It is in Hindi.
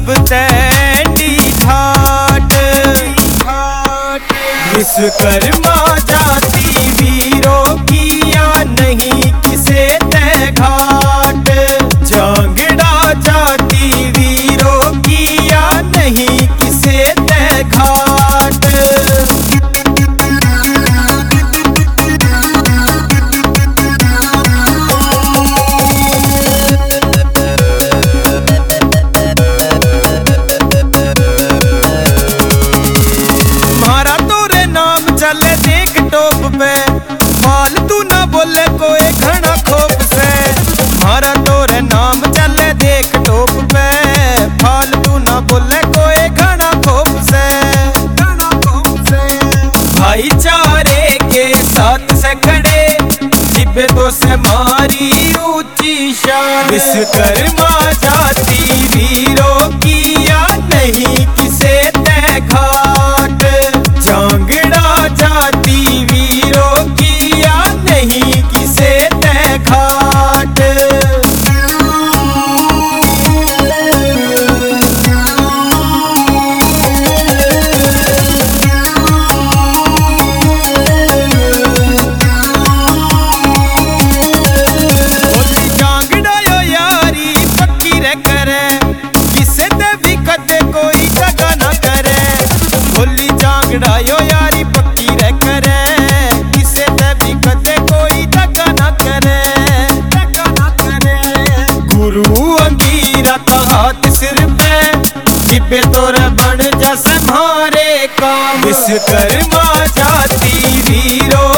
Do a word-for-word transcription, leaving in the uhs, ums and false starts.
सब तैंडी ठाट। विश्वकर्मा जाति वीरों की या नहीं किसे तय घाट। जांगड़ा जाति वीरों की या नहीं किसे तय घाट। चले देख टोप पे फालतू ना बोले कोई घना खोप से। मारा तोरे नाम चले देख टोप पे फालतू ना बोले कोई घना खोप से। भाईचारे के साथ से खड़े जिबे तो से मारी ऊंची शान। विश्वकर्मा जाति वीरों की या नहीं किसे तय घाट। जांगड़ा जाति वीरों की या नहीं किसे तय घाट। बोली जांगड़ा यो यारी पक्की रे करे किसे ते भी कदे कोई जगह ना करे। बोली जांगड़ा यो यारी पक्की रे करे किसे ते भी कदे कोई जगह ना करे। गुरु अंगीरा का हाथ सिर पे जिबे तोरे बन जैसे मारे काम। विश्वकर्मा जाति वीरों